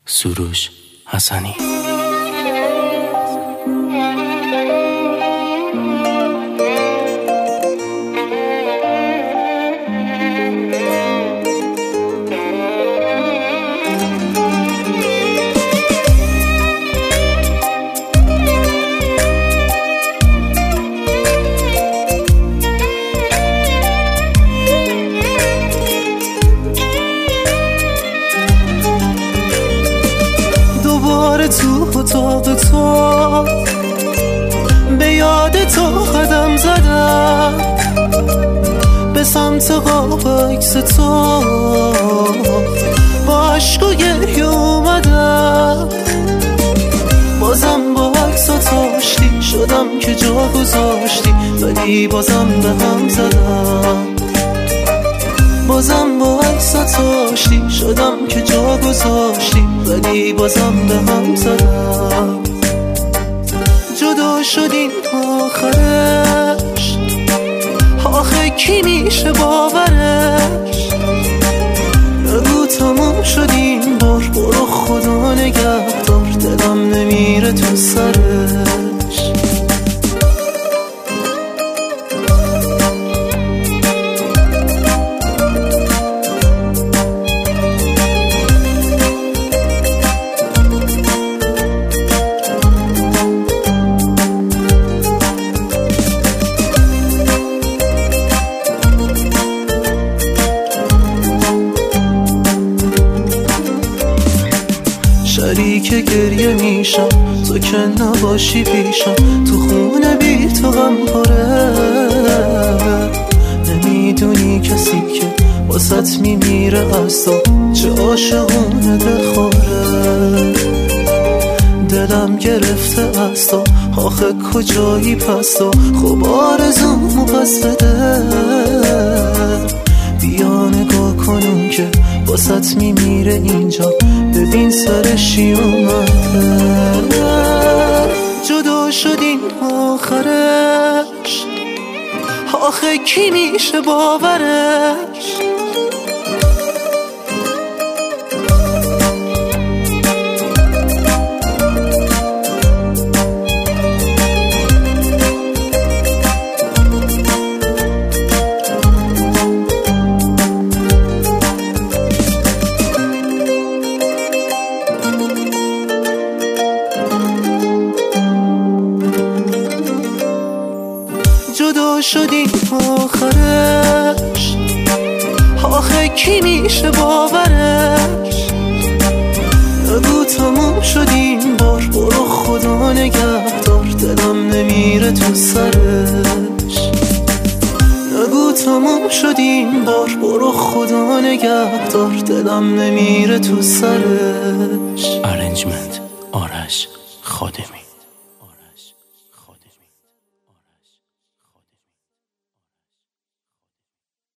سروش حسنی. تو اتاق تو به یاد تو قدم زدم، به سمت قاب عکس تو با عشق و گریه اومدم. بازم با عکسات آشتی شدم که جا گذاشتی، ولی بازم به هم زدم. بازم با عکسات آشتی شدم که جا گذاشتی، ولی بازم به هم زدم. جدا شدیم آخرش، آخه کی میشه باورش؟ نگو تمام شدیم بار، برو خدا نگهدار، دلم نمیره تو سرش. شریک گریه میشم تو که نباشی پیشم، تو خونه بی تو غم پره. نمیدونی کسی که واسط میمیره از تو چه عاشقونه دلخوره. دلم گرفته از تو آخه کجایی پس تو، خب آرزومو پس بده. بیا نگاه کنون که واسط میمیره اینجا، ببین سرشی اومده. جدا شدیم آخرش، آخه کی میشه باورش؟ جدا شدیم آخرش، آخه کی میشه باورش؟ نگو تمام شدیم بار، برو خدا نگهدار، دلم نمیره تو سرش. نگو تمام شدیم بار، برو خدا نگهدار، دلم نمیره تو سرش. ارنجمنت آرش خادمی.